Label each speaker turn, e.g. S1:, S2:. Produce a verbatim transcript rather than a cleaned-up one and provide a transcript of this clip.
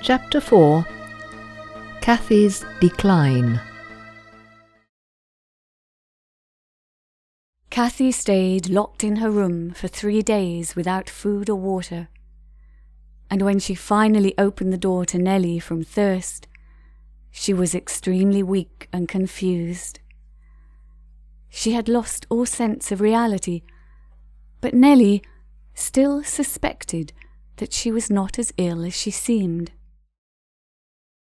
S1: Chapter four. Cathy's Decline.
S2: Cathy stayed locked in her room for three days without food or water, and when she finally opened the door to Nellie from thirst, she was extremely weak and confused. She had lost all sense of reality, but Nellie still suspected that she was not as ill as she seemed.